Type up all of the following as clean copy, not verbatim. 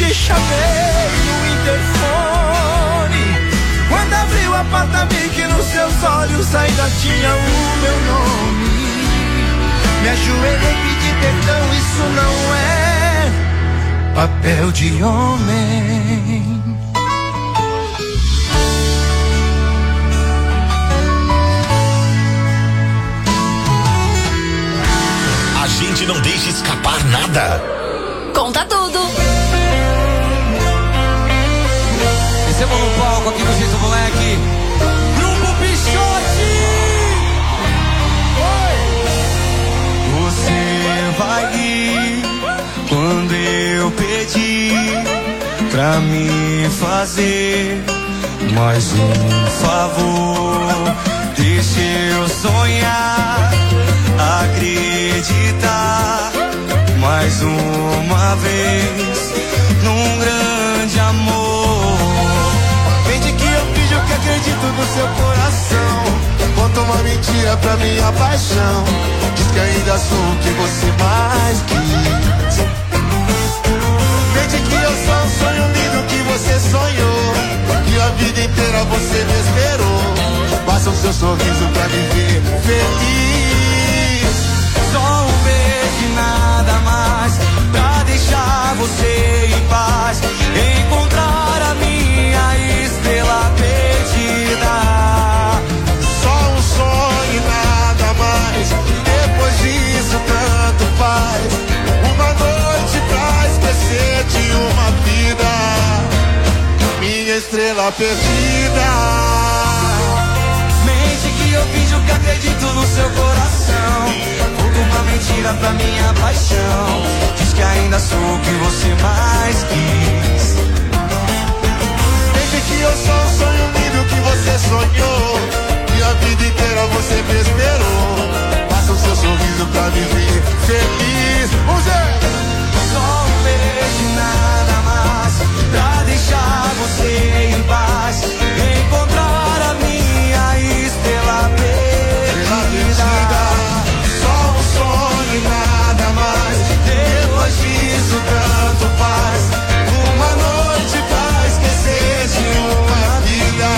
te chamei no interfone. Quando abriu a porta vi que nos seus olhos ainda tinha o meu nome. Me ajoelhei e pedi perdão, isso não é papel de homem. A gente não deixa escapar nada. Conta tudo. Recebam no palco aqui no Jeito Moleque, Grupo Pichote. Você vai ir quando eu pedir pra me fazer mais um favor. Deixa eu sonhar, acreditar mais uma vez num grande amor. Mente que eu finjo que acredito no seu coração. Conta uma mentira pra minha paixão. Diz que ainda sou o que você mais quis. Mente que eu sou um sonho lindo que você sonhou. Que a vida inteira você me esperou. Basta o seu sorriso pra viver feliz. Só um beijo e nada mais pra deixar você em paz. Encontrar a minha estrela perdida. Só um sonho e nada mais. Depois disso tanto faz. Uma noite pra esquecer de uma vida. Minha estrela perdida. Mente que eu finjo que acredito no seu coração. Conto uma mentira pra minha paixão. Diz que ainda sou o que você mais quis. Mente que eu sou um sonho lindo que você sonhou. E a vida inteira você me esperou. Passa o seu sorriso pra viver feliz. Vamos ver! Só um beijo e nada mais pra deixar você em paz. Encontrar a minha estrela perdida. Só um sonho e nada mais. Depois disso tanto faz. Uma noite pra esquecer de uma vida.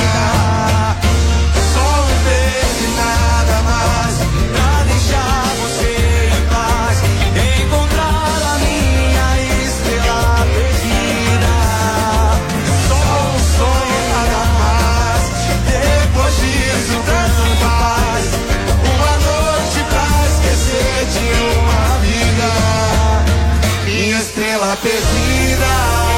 Só um beijo e nada mais pra deixar você em paz. Encontrar a minha estrela perdida. Só um sonho e nada mais. Depois disso tanto faz. Uma noite pra esquecer de uma vida. Minha estrela perdida.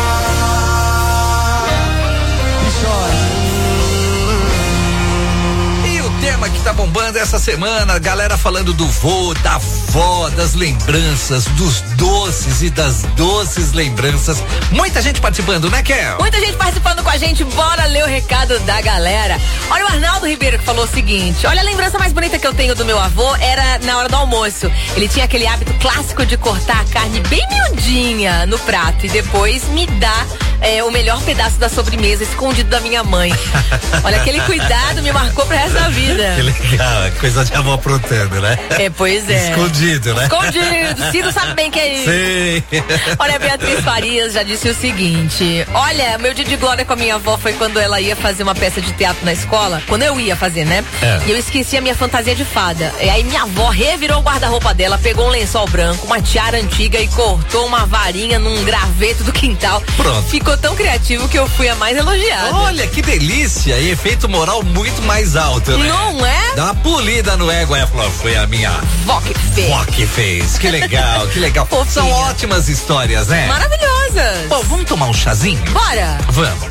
E o tema que tá bombando essa semana, a galera falando do vô, da avó, das lembranças, dos doces e das doces lembranças. Muita gente participando, né, Kel? Muita gente participando com a gente, bora ler o recado da galera. Olha o Arnaldo Ribeiro que falou o seguinte: olha, a lembrança mais bonita que eu tenho do meu avô era na hora do almoço. Ele tinha aquele hábito clássico de cortar a carne bem miudinha no prato e depois me dar o melhor pedaço da sobremesa escondido da minha mãe. Olha, aquele cuidado me marcou pro resto da vida. Que legal, coisa de avó aprontando, né? É, pois é. Escondido, né? Escondido, Ciro sabe bem que é isso. Sim. Olha, a Beatriz Farias já disse o seguinte: olha, meu dia de glória com a minha avó foi quando ela ia fazer uma peça de teatro na escola, quando eu ia fazer, né? E eu esqueci a minha fantasia de fada. E aí minha avó revirou o guarda-roupa dela, pegou um lençol branco, uma tiara antiga e cortou uma varinha num graveto do quintal. Pronto. Ficou tão criativo que eu fui a mais elogiada. Olha, que delícia, e efeito moral muito mais alto, né? Não é? Dá uma polida no ego, ela falou, foi a minha vó que fez. Vó que fez, que legal, que legal. São ótimas histórias, né? Maravilhosas. Bom, vamos tomar um chazinho? Bora. Vamos.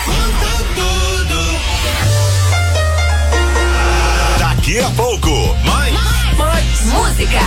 Daqui a pouco, mais música.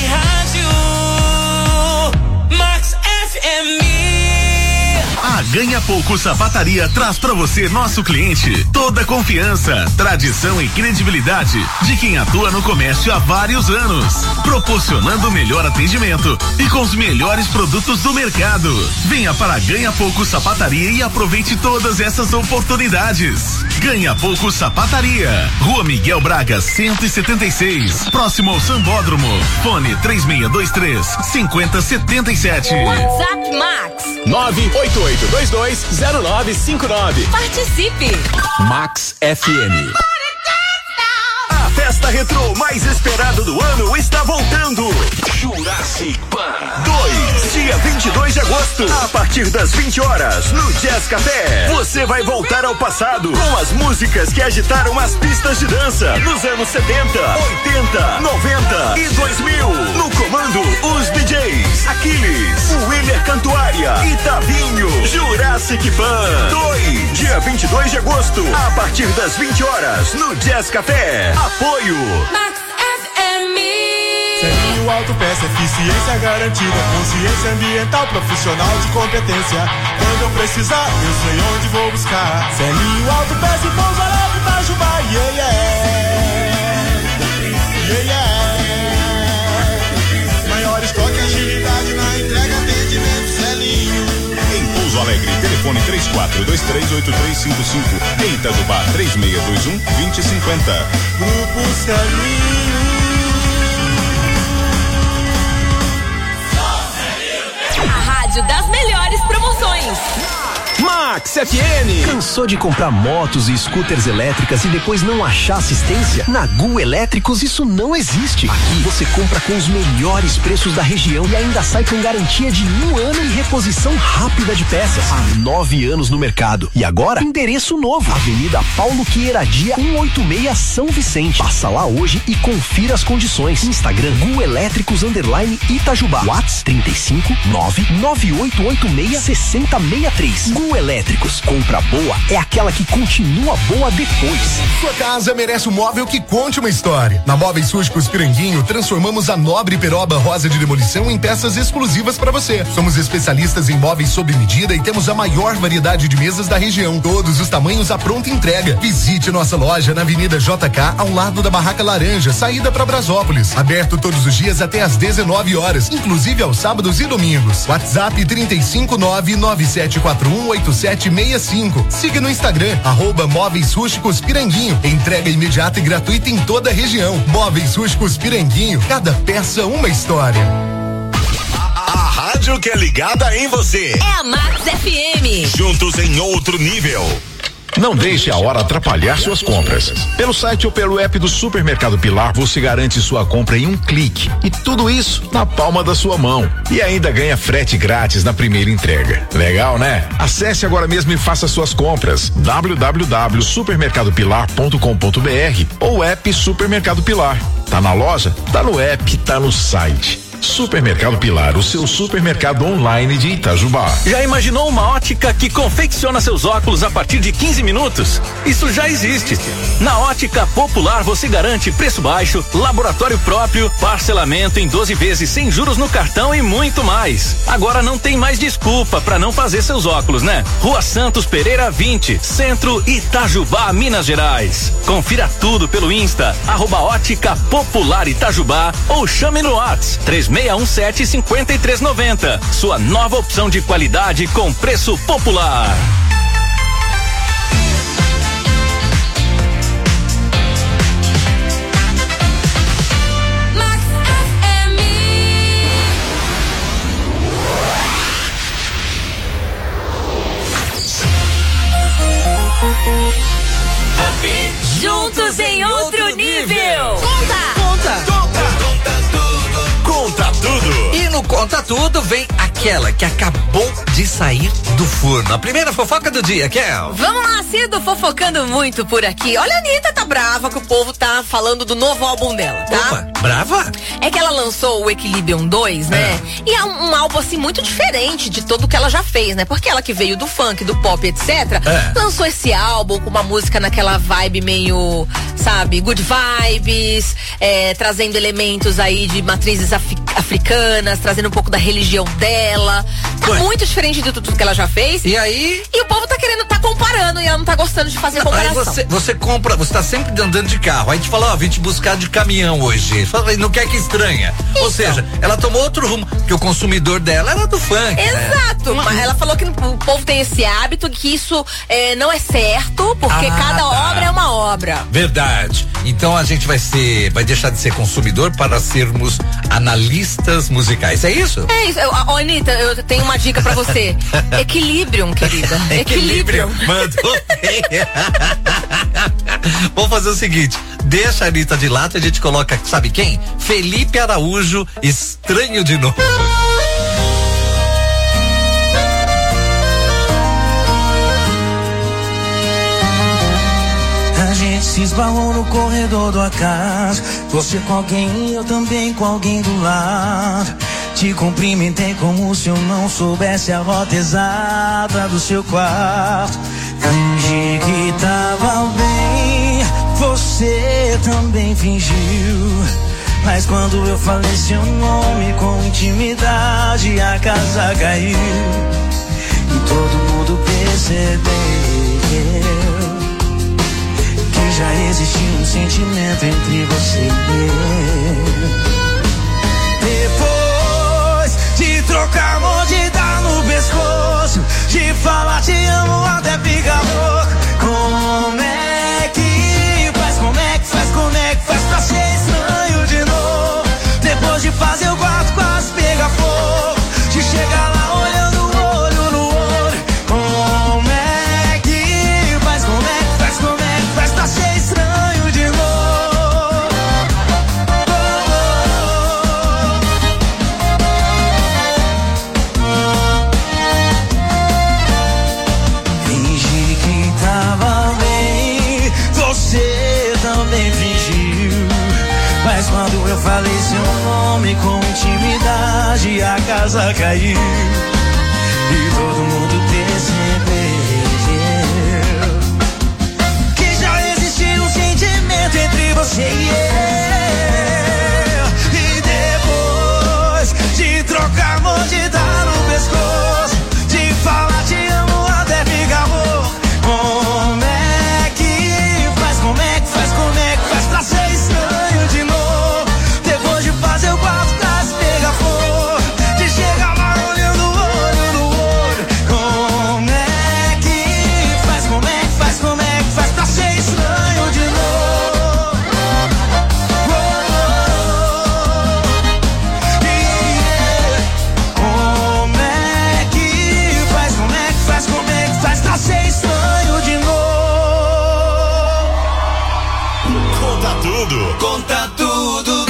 ganha Ganha Pouco Sapataria traz pra você, nosso cliente, toda a confiança, tradição e credibilidade de quem atua no comércio há vários anos, proporcionando o melhor atendimento e com os melhores produtos do mercado. Venha para Ganha Pouco Sapataria e aproveite todas essas oportunidades. Ganha Pouco Sapataria, Rua Miguel Braga 176, próximo ao Sambódromo. Fone 3623-5077. WhatsApp Max 988220959. Participe. Max FM. A festa retrô mais esperada do ano está voltando. Jurassic Pan 2, dia 22 de agosto, a partir das 20 horas, no Jazz Café. Você vai voltar ao passado com as músicas que agitaram as pistas de dança nos anos 70, 80, 90 e 2000. No comando, os DJs Aquiles, William Cantuária e Tavinho. Jurassic Pan 2, dia 22 de agosto, a partir das 20 horas, no Jazz Café. Apoio Max FM. Selinho Autopeça, eficiência garantida, consciência ambiental, profissional de competência. Quando eu precisar, eu sei onde vou buscar. Selinho Autopeça e Pouso Alegre, Itajubá, yeah, yeah. Yeah, yeah. Maior estoque, agilidade na entrega, atendimento, Selinho. Em Pouso Alegre, telefone 34238355. Em Itajubá, 3621-2050. Grupo Selinho. A rádio das melhores promoções. Max FM. Cansou de comprar motos e scooters elétricas e depois não achar assistência? Na GU Elétricos isso não existe. Aqui você compra com os melhores preços da região e ainda sai com garantia de 1 ano e reposição rápida de peças. Há 9 anos no mercado. E agora, endereço novo. Avenida Paulo Queiradia 186 São Vicente. Passa lá hoje e confira as condições. Instagram GU Elétricos _Itajubá. WhatsApp 35998866063. GU Elétricos. Compra boa é aquela que continua boa depois. Sua casa merece um móvel que conte uma história. Na Móveis Rústicos Piranguinho, transformamos a nobre peroba rosa de demolição em peças exclusivas para você. Somos especialistas em móveis sob medida e temos a maior variedade de mesas da região. Todos os tamanhos à pronta entrega. Visite nossa loja na Avenida JK, ao lado da Barraca Laranja, saída para Brasópolis. Aberto todos os dias até às 19 horas, inclusive aos sábados e domingos. WhatsApp 35997418765. Siga no Instagram, @Móveis Rústicos Piranguinho. Entrega imediata e gratuita em toda a região. Móveis Rústicos Piranguinho, cada peça uma história. A rádio que é ligada em você. É a Max FM. Juntos em outro nível. Não deixe a hora atrapalhar suas compras. Pelo site ou pelo app do Supermercado Pilar, você garante sua compra em um clique. E tudo isso na palma da sua mão. E ainda ganha frete grátis na primeira entrega. Legal, né? Acesse agora mesmo e faça suas compras. www.supermercadopilar.com.br ou app Supermercado Pilar. Tá na loja? Tá no app, tá no site. Supermercado Pilar, o seu supermercado online de Itajubá. Já imaginou uma ótica que confecciona seus óculos a partir de 15 minutos? Isso já existe. Na Ótica Popular você garante preço baixo, laboratório próprio, parcelamento em 12 vezes sem juros no cartão e muito mais. Agora não tem mais desculpa para não fazer seus óculos, né? Rua Santos Pereira 20, Centro, Itajubá, Minas Gerais. Confira tudo pelo Insta, @Ótica Popular Itajubá ou chame no WhatsApp 3617-5390. Sua nova opção de qualidade com preço popular. Max FM. Juntos em outro nível. Conta tudo. E no Conta Tudo vem aquela que acabou de sair do forno. A primeira fofoca do dia, Kel. Vamos lá, Cido, fofocando muito por aqui. Olha, a Anitta tá brava que o povo tá falando do novo álbum dela, tá? Opa, brava? É que ela lançou o Equilibrium 2, né? E é um álbum, assim, muito diferente de tudo que ela já fez, né? Porque ela que veio do funk, do pop, etc., lançou esse álbum com uma música naquela vibe meio, sabe, good vibes, trazendo elementos aí de matrizes africanas, trazendo um pouco da religião dela. dela. Tá muito diferente de tudo que ela já fez. E aí? E o povo tá querendo, tá comparando e ela não tá gostando de fazer comparação. Aí você compra, você tá sempre andando de carro. Aí te fala, vim te buscar de caminhão hoje. Fala, não quer que estranha. Então. Ou seja, ela tomou outro rumo, porque o consumidor dela era do funk. Exato. Mas ela falou que o povo tem esse hábito, que isso não é certo, porque cada obra é uma obra. Verdade. Então a gente vai deixar de ser consumidor para sermos analistas musicais. É isso? É isso. Anitta, eu tenho uma dica pra você. Equilibrium, querida. Equilibrium. Mandou bem. Vamos fazer o seguinte, deixa a Anitta de lado e a gente coloca, sabe quem? Felipe Araújo, Estranho de Novo. A gente se esbarrou no corredor do acaso. Você com alguém e eu também com alguém do lado. Te cumprimentei como se eu não soubesse a rota exata do seu quarto. Fingi que tava bem, você também fingiu. Mas quando eu falei seu nome com intimidade, a casa caiu. E todo mundo percebeu que já existia um sentimento entre você e eu. Depois de trocar mordida no pescoço, de falar te amo até ficar louco. Como é que faz, como é que faz, como é que faz pra ser estranho de novo? Depois de fazer o quarto quase pegar fogo, de chegar lá olhando olho no olho. Como é que faz, como é que faz, como é que faz pra ser estranho de novo? Fingi que tava bem, você também fingiu. Mas quando eu falei seu nome com intimidade, a casa caiu. E todo mundo percebeu que já existia um sentimento entre você e eu. E depois de trocar mordida no pescoço, de falar te amo até ficar louco. Como é que faz, como é que faz, como é que faz pra ser estranho de novo? Depois de fazer o quarto quase pegar fogo, de chegar lá olhando olho no olho. Como é que faz, como é que faz, como é que faz pra ser estranho de novo? Como é que faz, como é que faz, como é que faz pra ser estranho de novo? Conta tudo. Conta tudo.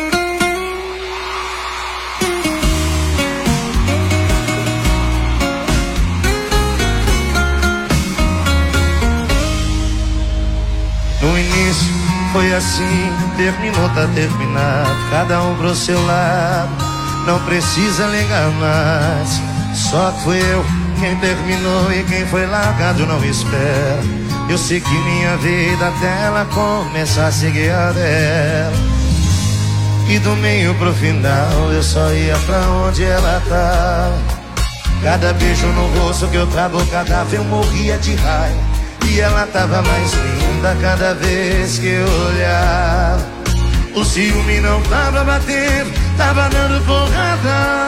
No início foi assim, terminou, tá terminado. Cada um pro seu lado, não precisa ligar mais. Só fui eu quem terminou e quem foi largado não espera. Eu sei que minha vida até ela começar a seguir a dela. E do meio pro final eu só ia pra onde ela tava. Cada beijo no rosto que eu travo, cada vez eu morria de raiva. E ela tava mais linda cada vez que eu olhava. O ciúme não tava batendo, tava dando porrada.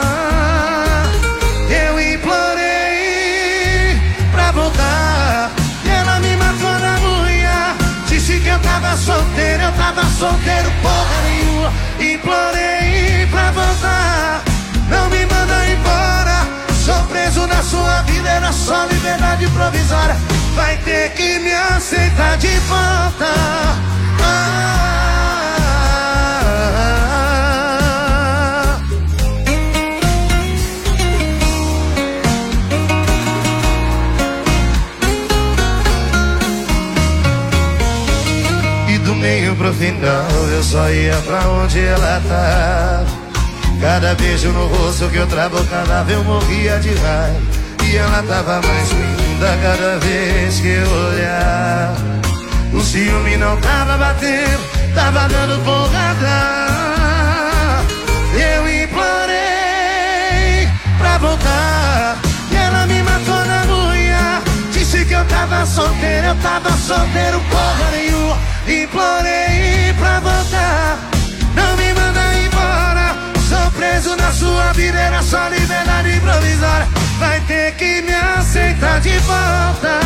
Eu implorei pra voltar, e ela me matou na unha. Disse que eu tava solteiro porra nenhuma. Implorei pra voltar, não me manda embora. Sou preso na sua vida, era só liberdade provisória. Vai ter que me aceitar de volta. E do meio pro final eu só ia pra onde ela tava. Cada beijo no rosto que eu travo, cada vez eu morria de raiva. E ela tava mais linda cada vez que eu olhava. O ciúme não tava batendo, tava dando porrada. Eu implorei pra pra voltar. E ela me matou na unha. Disse que eu tava solteiro, porra nenhuma. Implorei pra voltar. Não me manda embora. Sou preso na sua vida, era só liberdade provisória. Vai ter que me aceitar de volta.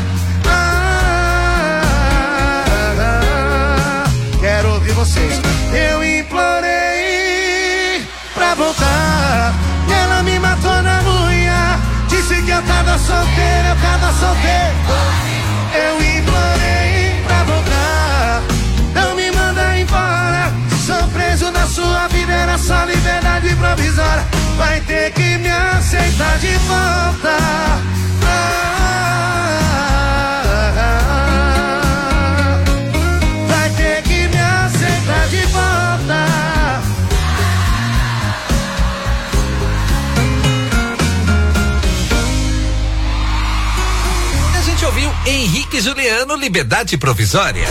Quero ouvir vocês. Eu implorei pra voltar. E ela me matou na unha. Disse que eu tava solteiro. Eu implorei pra voltar. Não me manda embora. Sou preso na sua vida, era só liberdade provisória. Vai ter que me aceitar de volta. Vai ter que me aceitar de volta. A gente ouviu Henrique e Juliano, Liberdade Provisória.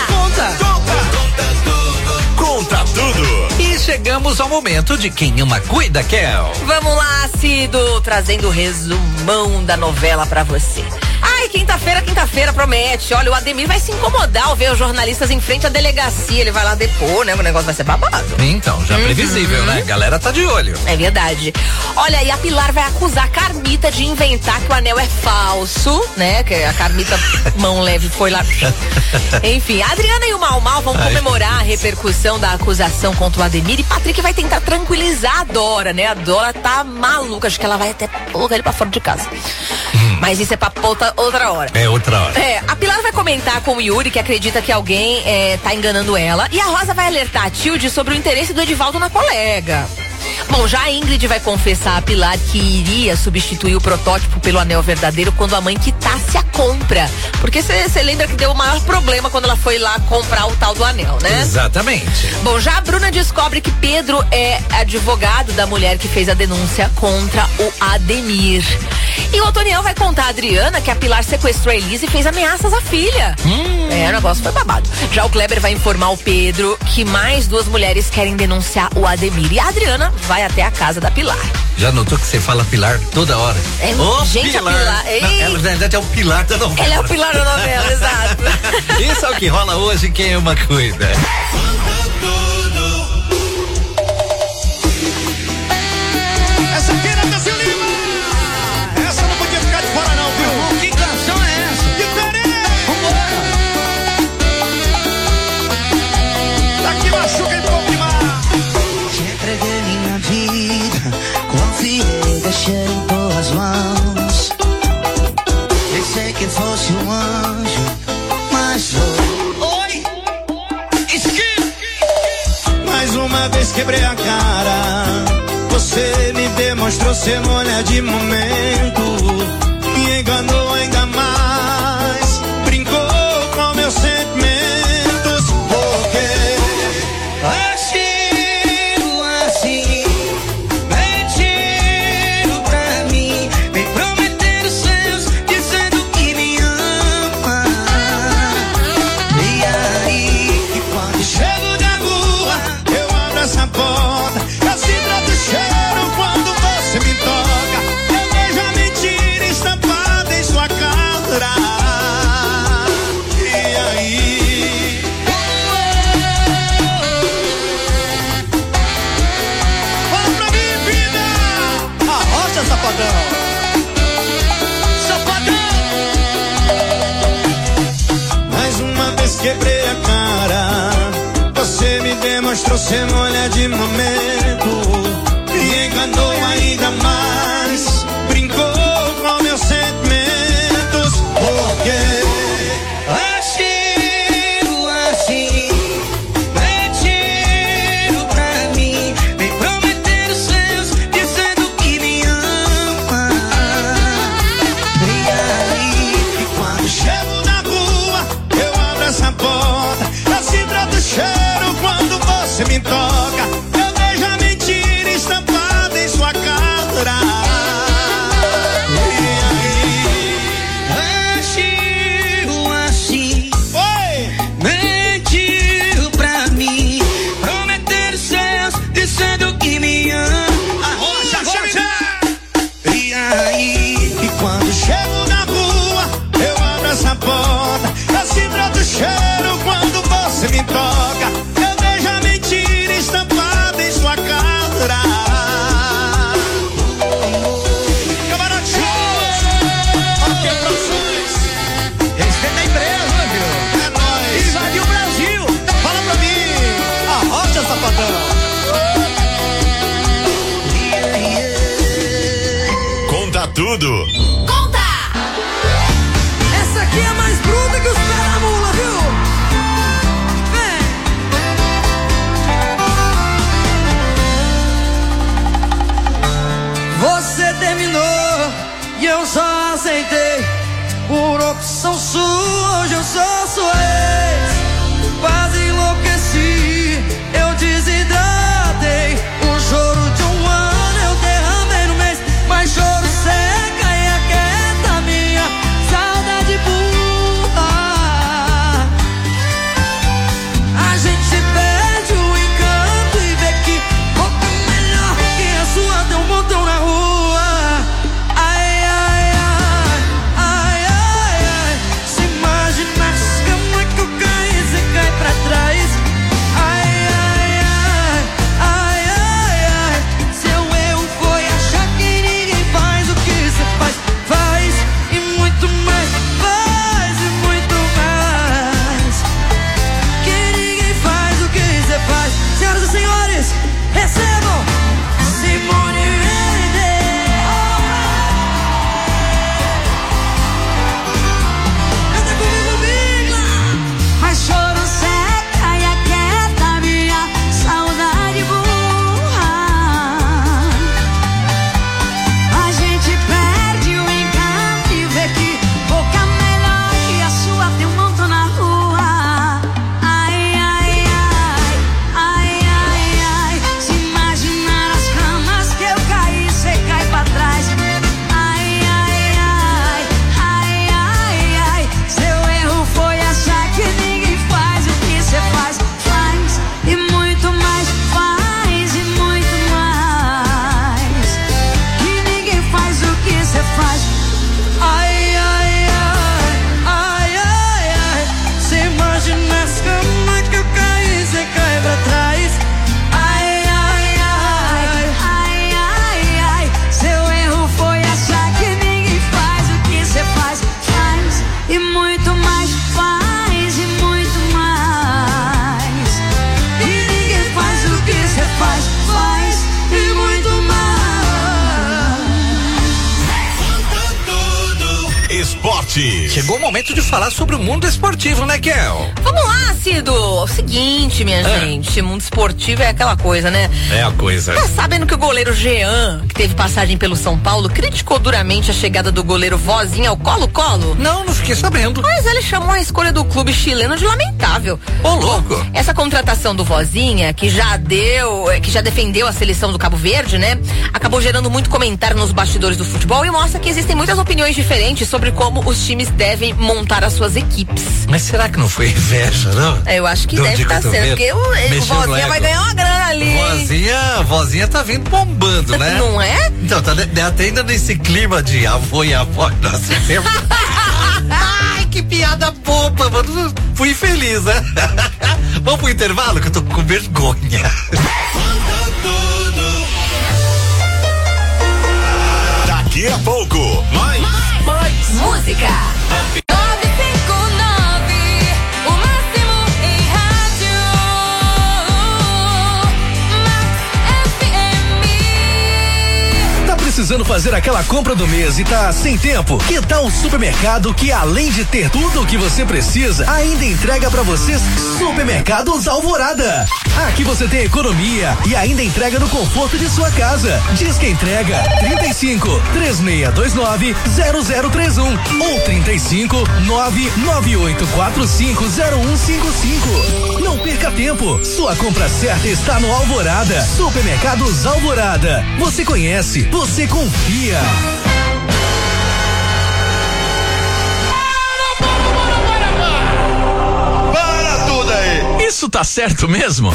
Conta tudo. E chegamos ao momento de quem ama cuida, Kel. Vamos lá, Cido, trazendo o resumão da novela pra você. Ai, quinta-feira promete. Olha, o Ademir vai se incomodar ao ver os jornalistas em frente à delegacia. Ele vai lá depor, né? O negócio vai ser babado. Então, já previsível, né? A galera tá de olho. É verdade. Olha, e a Pilar vai acusar a Carmita de inventar que o anel é falso, né? Que a Carmita, mão leve, foi lá. Enfim, a Adriana e o Mal vão comemorar a repercussão da acusação contra o Ademir, e Patrick vai tentar tranquilizar a Dora, né? A Dora tá maluca, acho que ela vai até colocar ele pra fora de casa. Mas isso é pra outra hora. É outra hora. A Pilar vai comentar com o Yuri que acredita que alguém tá enganando ela, e a Rosa vai alertar a Tilde sobre o interesse do Edivaldo na colega. Bom, já a Ingrid vai confessar a Pilar que iria substituir o protótipo pelo anel verdadeiro quando a mãe quitasse a compra. Porque você lembra que deu o maior problema quando ela foi lá comprar o tal do anel, né? Exatamente. Bom, já a Bruna descobre que Pedro é advogado da mulher que fez a denúncia contra o Ademir. E o Otoniel vai contar a Adriana que a Pilar sequestrou a Elise e fez ameaças à filha. O negócio foi babado. Já o Kleber vai informar o Pedro que mais 2 mulheres querem denunciar o Ademir. E a Adriana vai até a casa da Pilar. Já notou que você fala Pilar toda hora? Gente, Pilar. A Pilar. Não, na verdade é o Pilar da novela. Ela é o Pilar da novela, exato. Isso é o que rola hoje, quem ama cuida. Essa aqui é Brasil Lima. Essa não podia ficar de fora não, viu? Que canção é essa? Diferente. Vambora. Daqui machuca em pouco demais. Te entreguei minha vida, confiei, deixei em tuas mãos. Pensei que fosse um anjo, mas Oi. Mais uma vez quebrei a cara. Você me demonstrou ser mulher de momento. Me enganou ainda mais. Brincou com meus sentimentos. Porque agiu assim, mentindo pra mim, vem prometendo seus, dizendo que me ama. E aí, e quando chego na rua, eu abro essa porta. Eu sinto o cheiro quando você me toca. Eu vejo a mentira estampada em sua cara. E aí? Fala pra mim, vida! Arrocha, safadão! Safadão! Mais uma vez quebrei a cara. Você me demonstrou ser mulher de momento. Me enganou ainda mais. Brincou com meus sentimentos. Porque agiu assim, mentindo pra mim, vem prometendo seus, dizendo que me ama. E aí, e quando chego na rua, eu abro essa porta. Eu sinto o cheiro quando você me toca. Eu vejo a mentira estampada em sua cara. E aí? agiu assim, Oi! mentiu pra mim, prometendo seus, dizendo que me ama. Arrocha, arrocha! esportes. Chegou o momento de falar sobre o mundo esportivo, né, Kel? Vamos lá, Cido. O seguinte, minha gente, mundo esportivo é aquela coisa, né? É a coisa. Tá sabendo que o goleiro Jean, que teve passagem pelo São Paulo, criticou duramente a chegada do goleiro Vozinha ao Colo-Colo? Não fiquei sabendo. Mas ele chamou a escolha do clube chileno de lamentável. Ô, louco. Essa contratação do Vozinha, que já defendeu a seleção do Cabo Verde, né? Acabou gerando muito comentário nos bastidores do futebol e mostra que existem muitas opiniões diferentes sobre como os times devem montar as suas equipes. Mas será que não foi inveja, não? Eu acho que deve estar sendo, porque o Vozinha vai ganhar uma grana ali. Vozinha tá vindo bombando, né? Não é? Então, tá até ainda nesse clima de avô e avó, nossa, tempo. Ai, que piada boba, mano. Fui feliz, né? Vamos pro intervalo que eu tô com vergonha. Daqui a pouco, mais música. 959, o máximo em rádio. Max FM. Tá precisando fazer aquela compra do mês e tá sem tempo? Que tal um supermercado que, além de ter tudo o que você precisa, ainda entrega pra vocês? Supermercados Alvorada. Aqui você tem economia e ainda entrega no conforto de sua casa. Diz que entrega 35 3629 0031 ou 35 99845 0155. Não perca tempo. Sua compra certa está no Alvorada. Supermercados Alvorada. Você conhece, você confia. para tudo aí. Isso tá certo mesmo?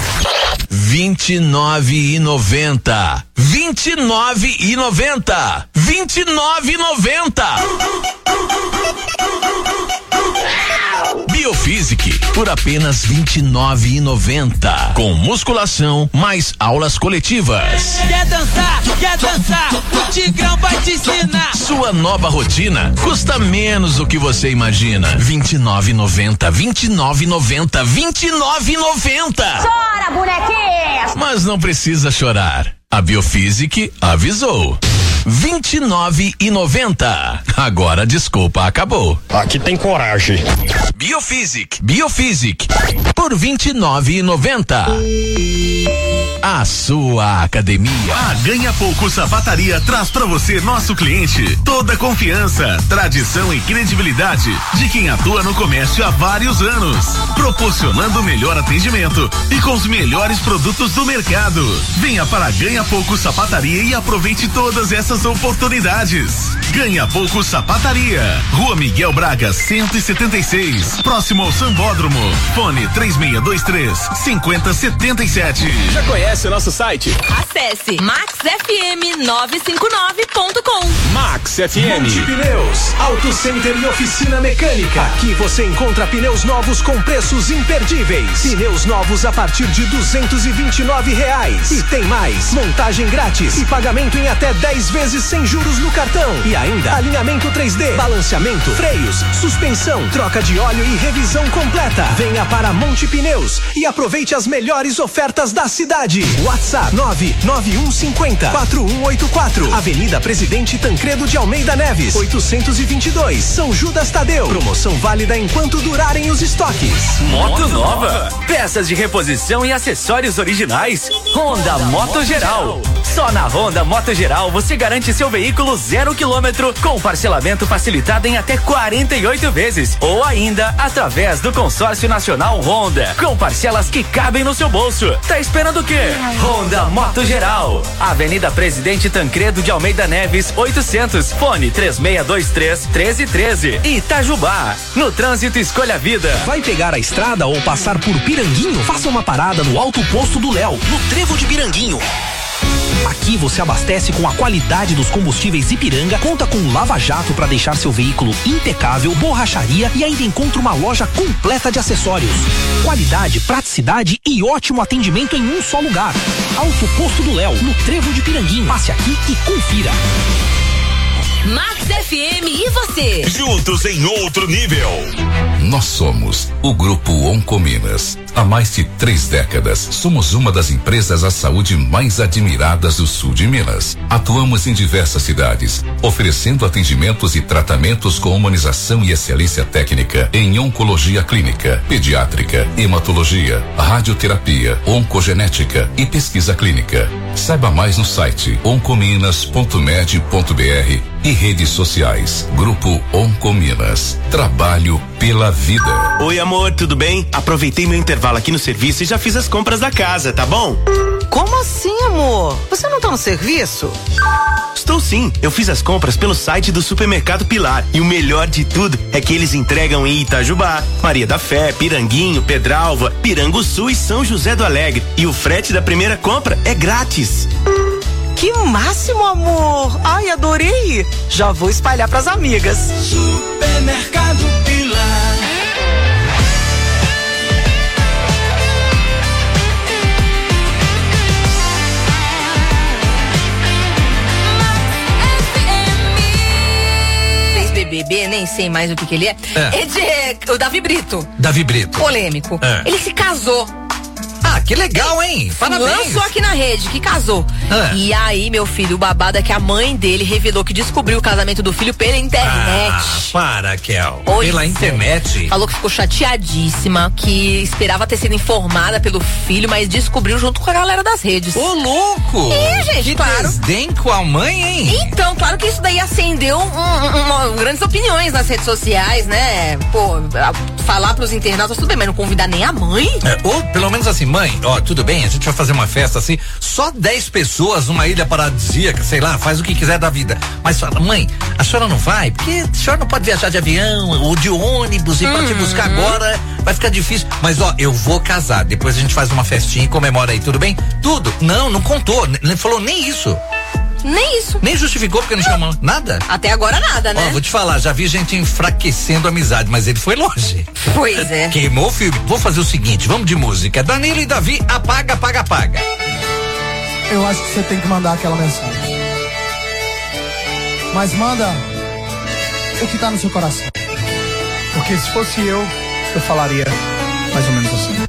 29,90. 29,90. 29,90. Biofísic por apenas 29,90. Com musculação mais aulas coletivas. Quer dançar? Quer dançar? O Tigrão vai te ensinar. Sua nova rotina custa menos do que você imagina. 29,90. 29,90. 29,90. Chora, bonequinha! Mas não precisa chorar. A Biofísic avisou. 29,90. Agora a desculpa acabou. Aqui tem coragem. Biofísic por 29,90. A sua academia. A Ganha Pouco Sapataria traz pra você, nosso cliente, toda a confiança, tradição e credibilidade de quem atua no comércio há vários anos, proporcionando o melhor atendimento e com os melhores produtos do mercado. Venha para a Ganha Pouco Sapataria e aproveite todas essas oportunidades. Ganha Pouco Sapataria, Rua Miguel Braga 176, próximo ao Sambódromo. Fone 3623-5077. Já conhece o nosso site? Acesse maxfm959.com. Max FM. Monte Pneus, Auto Center e oficina mecânica. Aqui você encontra pneus novos com preços imperdíveis. Pneus novos a partir de R$229. E tem mais, montagem grátis e pagamento em até 10 vezes sem juros no cartão. E ainda alinhamento 3D, balanceamento, freios, suspensão, troca de óleo e revisão completa. Venha para Monte Pneus e aproveite as melhores ofertas da cidade. WhatsApp 99150-4184. Avenida Presidente Tancredo de Almeida Neves, 822, São Judas Tadeu. Promoção válida enquanto durarem os estoques. Moto nova, peças de reposição e acessórios originais. Honda Moto Geral. Só na Honda Moto Geral você garante seu veículo 0 km com parcelamento facilitado em até 48 vezes ou ainda através do Consórcio Nacional Honda, com parcelas que cabem no seu bolso. Tá esperando o quê? Honda Moto Geral. Avenida Presidente Tancredo de Almeida Neves, 800. Fone 3623-1313. Itajubá. No trânsito, escolha a vida. Vai pegar a estrada ou passar por Piranguinho? Faça uma parada no Alto Posto do Léo, no Trevo de Piranguinho. Aqui você abastece com a qualidade dos combustíveis Ipiranga, conta com lava-jato para deixar seu veículo impecável, borracharia e ainda encontra uma loja completa de acessórios. Qualidade, praticidade e ótimo atendimento em um só lugar. Alto Posto do Léo, no Trevo de Piranguinho. Passe aqui e confira. Max FM e você. Juntos em outro nível. Nós somos o Grupo Oncominas. Há mais de 3 décadas, somos uma das empresas à saúde mais admiradas do sul de Minas. Atuamos em diversas cidades, oferecendo atendimentos e tratamentos com humanização e excelência técnica em oncologia clínica, pediátrica, hematologia, radioterapia, oncogenética e pesquisa clínica. Saiba mais no site oncominas.med.br e redes sociais. Grupo Oncominas. Trabalho pela vida. Oi, amor, tudo bem? Aproveitei meu intervalo aqui no serviço e já fiz as compras da casa, tá bom? Como assim, amor? Você não tá no serviço? Estou sim, eu fiz as compras pelo site do Supermercado Pilar e o melhor de tudo é que eles entregam em Itajubá, Maria da Fé, Piranguinho, Pedralva, Piranguçu e São José do Alegre. E o frete da primeira compra é grátis. Que máximo, amor! Ai, adorei! Já vou espalhar pras amigas. Supermercado Pilar. Ex-BBB, nem sei mais o que ele é. O Davi Brito. Davi Brito. Polêmico. Ele se casou. Ah, que legal, hein? Parabéns. Lançou aqui na rede que casou. E aí, meu filho, o babado é que a mãe dele revelou que descobriu o casamento do filho pela internet. Para, Kel. Pois pela internet. Falou que ficou chateadíssima, que esperava ter sido informada pelo filho, mas descobriu junto com a galera das redes. Ô, louco! Gente, que claro. desdém com a mãe, hein? Então, claro que isso daí acendeu grandes opiniões nas redes sociais, né? Pô, falar pros internautas, tudo bem, mas não convidar nem a mãe? Ou pelo menos assim, mãe, ó, tudo bem, a gente vai fazer uma festa assim, só 10 pessoas numa ilha paradisíaca, sei lá, faz o que quiser da vida. Mas fala, mãe, a senhora não vai? Porque a senhora não pode viajar de avião ou de ônibus e pra te buscar agora vai ficar difícil. Mas ó, eu vou casar, depois a gente faz uma festinha e comemora aí, tudo bem? Tudo. Não contou, não falou nem isso. Nem isso. Nem justificou porque não chamou nada? Até agora nada, né? Ó, vou te falar, já vi gente enfraquecendo a amizade, mas ele foi longe. Pois é. Queimou o filme. Vou fazer o seguinte, vamos de música. Danilo e Davi, apaga, apaga, apaga. Eu acho que você tem que mandar aquela mensagem. Mas manda o que tá no seu coração. Porque se fosse eu falaria mais ou menos assim.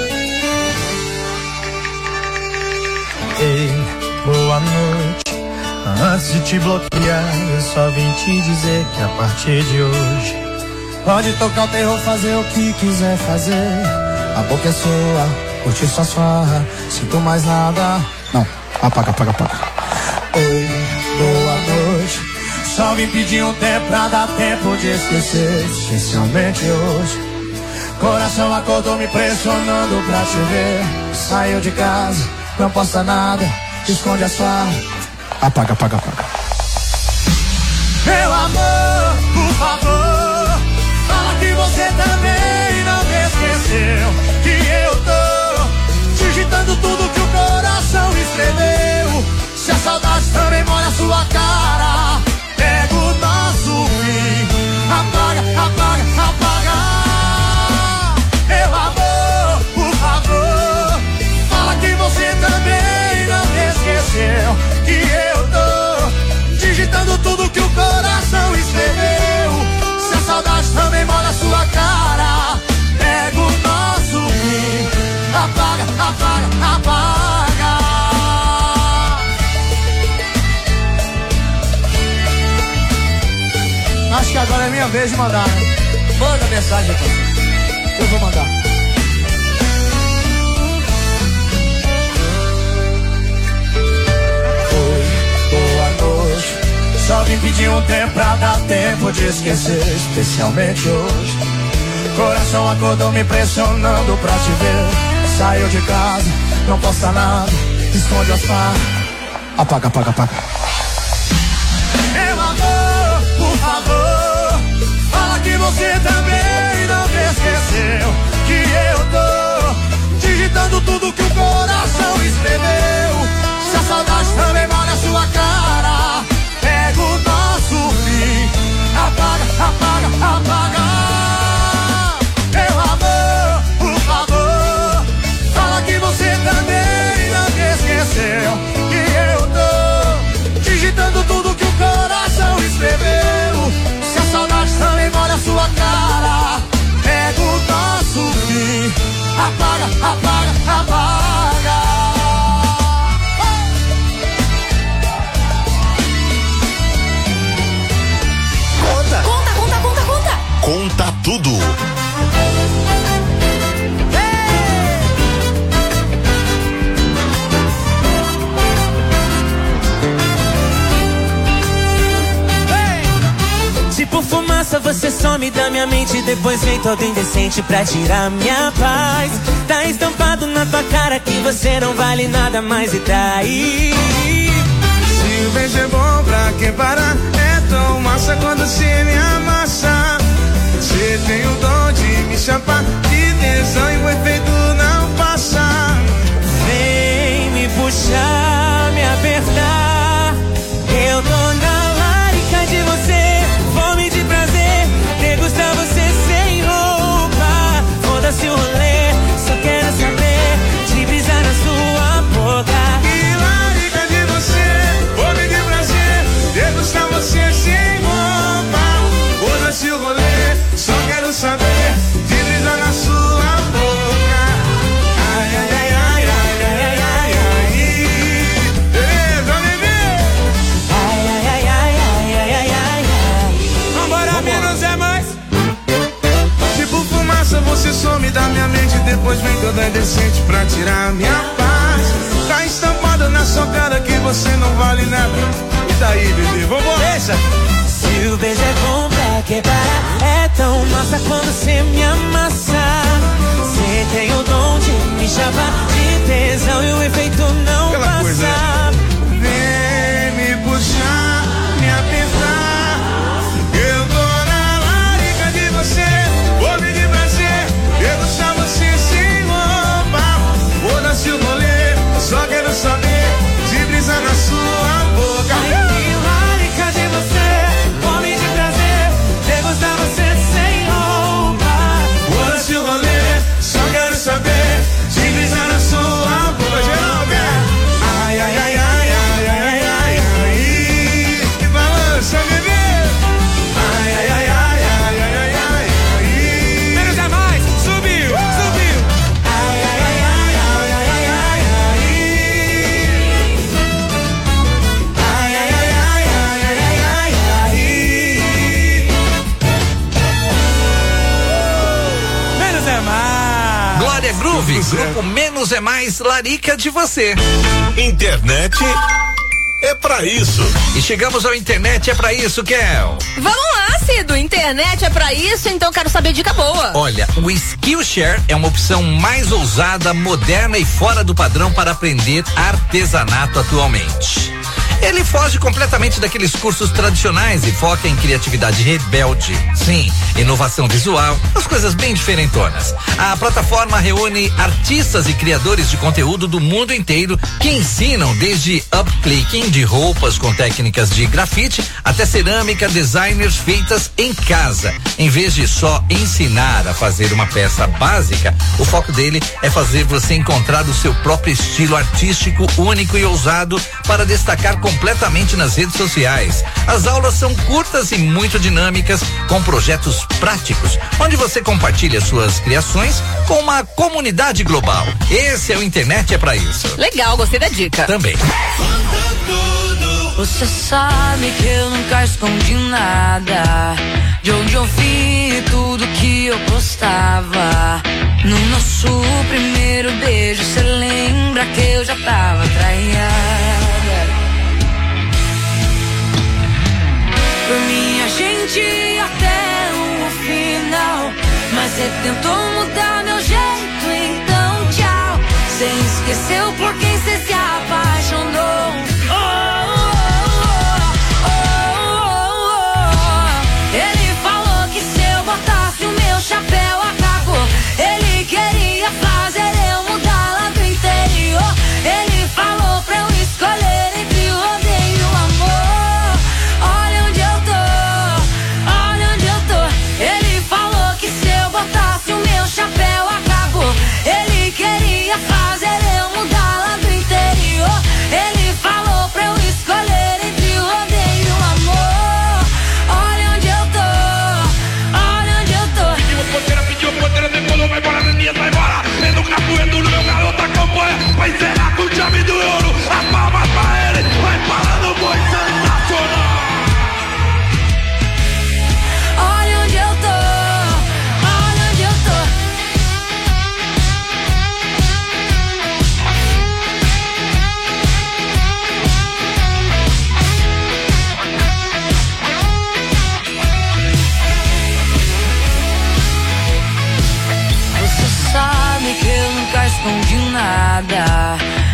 Ei, boa noite. Antes de te bloquear, eu só vim te dizer que a partir de hoje pode tocar o terror, fazer o que quiser fazer. A boca é sua, curtir sua farra, sinto mais nada. Não, apaga. Oi, boa noite. Só vim pedir um tempo pra dar tempo de esquecer, especialmente hoje. Coração acordou me pressionando pra te ver. Saiu de casa, não posta nada, esconde a sua. Apaga. Meu amor, por favor, fala que você também não me esqueceu. Que eu tô digitando tudo que o coração escreveu. Se a saudade também molha a sua cara, pega o nosso fim. Apaga. Meu amor, por favor, fala que você também não me esqueceu. Que eu tô digitando tudo que o coração escreveu. Se a saudade também molha a sua cara, pega o nosso fim. Apaga. Acho que agora é minha vez de mandar, né? Manda mensagem aqui. Eu vou mandar. Oi, boa noite. Só vim pedir um tempo pra dar tempo de esquecer, especialmente hoje. Coração acordou me pressionando pra te ver. Saiu de casa, não posta nada, esconde as farras. Apaga. Meu amor, por favor, fala que você também não me esqueceu. Que eu tô digitando tudo que o coração escreveu. Se a saudade também molha a sua cara, pega o nosso fim. Apaga. Meu amor, por favor, fala que você também não me esqueceu. Que eu tô digitando tudo que o coração escreveu. apaga. Conta tudo. Tipo fumaça, você some da minha mente. Depois vem todo indecente pra tirar minha paz. Tá estampado na tua cara que você não vale nada mais, e daí? Se o beijo é bom, pra que parar? É tão massa quando você me amassa. Você tem o dom de me chapar de tesão e o efeito não passa. Vem me puxar, me apertar. Eu tô na larica de você, fome de prazer, degustar você sem roupa. Foda-se o rolê, só quero saber de brisar na sua boca. Que larica de você, fome de prazer, degustar você sem roupa. Foda-se o rolê, só quero saber de brisar na sua boca. Ai, ai, ai, ai, ai, ai, ai, ai. Beleza, bebê? Ai, ai, ai, ai, ai, ai, ai, ai, ai. Vambora, menos é mais. Tipo fumaça, você some da minha mente. Depois vem toda indecente pra tirar minha paz. Tá estampada na sua cara que você não vale nada. E daí, bebê, vambora. Deixa. Se o beijo é bom, pra que parar? É tão massa quando você me amassa. Você tem o dom de me chamar de tesão e o efeito não Aquela passa. coisa. Vem me puxar, me apertar. Eu tô na larica de você, fome de prazer, degustar você sem roupa. Foda-se o rolê, só quero saber de brisar na sua boca. Que larica de você, fome de prazer, degustar você sem roupa. Foda-se o rolê, só quero saber de brisar na sua boca. Geral, ai, ai, ai, ai, ai, ai, ai, ai. Que balança, bebê. Ai, ai, ai, ai, ai, ai, ai, ai. Menos é mais, subiu, subiu. Ai, ai, ai, ai, ai, ai, ai, ai. Ai, ai, ai, ai, ai, ai, ai, ai. Menos é mais. Glória Groove, grupo Menos é Mais, larica de você. Internet é pra isso. E chegamos ao Internet é pra isso, Kel. Vamos lá, Cido. Internet é pra isso, então quero saber dica boa. Olha, o Skillshare é uma opção mais ousada, moderna e fora do padrão para aprender artesanato atualmente. Ele foge completamente daqueles cursos tradicionais e foca em criatividade rebelde. Sim, inovação visual, as coisas bem diferentonas. A plataforma reúne artistas e criadores de conteúdo do mundo inteiro que ensinam desde upclicking de roupas com técnicas de grafite até cerâmica, designers feitas em casa. Em vez de só ensinar a fazer uma peça básica, o foco dele é fazer você encontrar o seu próprio estilo artístico único e ousado para destacar completamente nas redes sociais. As aulas são curtas e muito dinâmicas, com projetos práticos, onde você compartilha suas criações com uma comunidade global. Esse é o Internet é pra isso. Legal, gostei da dica. Também. Você sabe que eu nunca escondi nada de onde eu vi tudo que eu postava. No nosso primeiro beijo, cê lembra que eu já tava traída. Por mim a gente ia até o final, mas cê tentou mudar meu jeito, então tchau. Cê esqueceu por quem cê se apaixonou. Ele falou que se eu botasse o meu chapéu acabou. Ele queria fazer eu mudar lá do interior. Ele falou pra eu escolher entre o odeio e o amor. Olha onde eu tô, olha onde eu tô. Ele falou que se eu botasse o meu chapéu acabou. Ele queria fazer eu mudar lá do interior.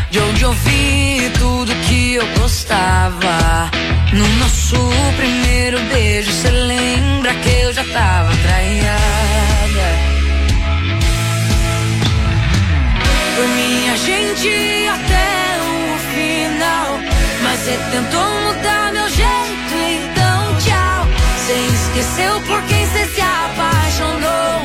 de onde ouvi tudo que eu gostava. No nosso primeiro beijo, cê lembra que eu já tava traiada? Por mim a gente ia até o final, mas cê tentou mudar meu jeito, então tchau. Cê esqueceu por quem cê se apaixonou.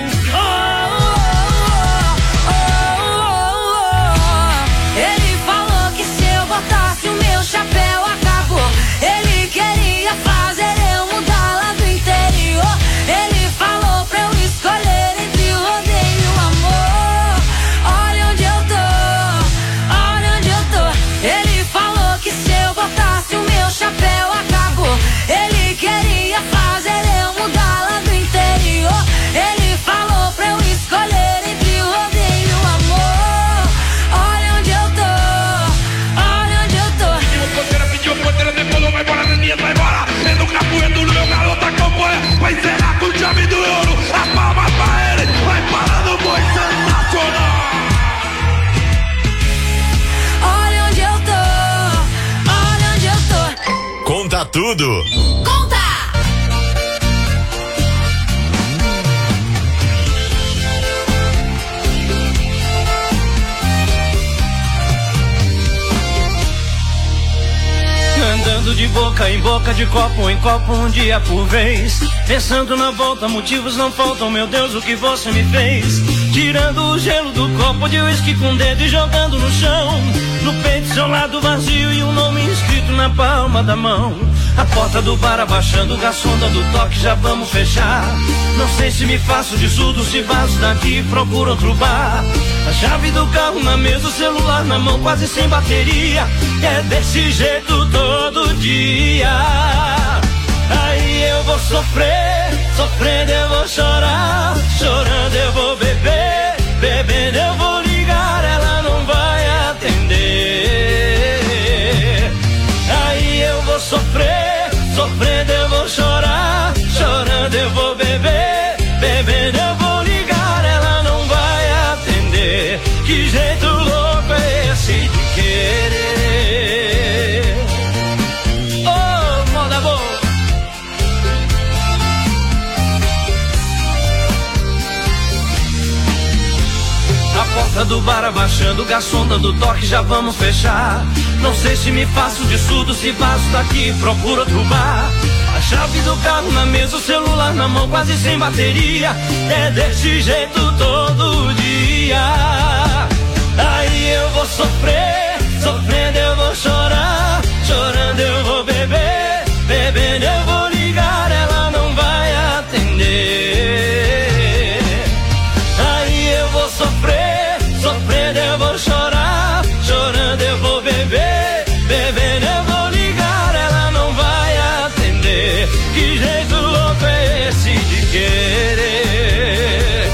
Ele falou que se eu botasse o meu chapéu acabou. Ele queria fazer eu mudar lá do interior. Ele falou pra eu escolher entre o rodeio e o amor. Olha onde eu tô, olha onde eu tô. Ele falou que se eu botasse o meu chapéu acabou. Ele queria fazer eu mudar lá do interior. Ele falou pra eu escolher entre o rodeio e o amor. Olha onde eu tô, olha onde eu tô. Pediu porteira, depois vai embora, menina, vai embora. É do capoeiro do meu garoto, acompanha. Vai encerrar com chave do ouro. A palma pra ele, vai parar no boi sensacional. Olha onde eu tô, olha onde eu tô. Conta tudo. Conta! Andando de boca em boca, de copo em copo, um dia por vez. Pensando na volta, motivos não faltam, meu Deus, o que você me fez? Tirando o gelo do copo de uísque com o dedo e jogando no chão. No peito, seu lado vazio e um nome escrito na palma da mão. A porta do bar abaixando, o garçom dando toque, já vamos fechar. Não sei se me faço de surdo, se vazo daqui, procuro outro bar. A chave do carro na mesa, o celular na mão, quase sem bateria. É desse jeito todo dia. Aí eu vou sofrer, sofrendo eu vou chorar, chorando eu vou beber, bebendo eu vou ligar, ela não vai atender. Aí eu vou sofrer, sofrendo eu vou chorar, chorando eu vou beber, bebendo eu vou ligar, ela não vai atender. Que jeito louco é esse de querer? Oh, moda boa. A porta do bar abaixando, o garçom dando toque, já vamos fechar. Não sei se me faço de surdo, se vazo daqui, procuro outro bar. A chave do carro na mesa, o celular na mão, quase sem bateria. É desse jeito todo dia. Aí eu vou sofrer, sofrendo eu vou chorar, chorando eu vou beber, bebendo eu vou ligar, ela não vai atender. Aí eu vou sofrer, sofrendo eu vou chorar, chorando eu vou beber, bebendo eu vou ligar, ela não vai atender. Que jeito louco é esse de querer?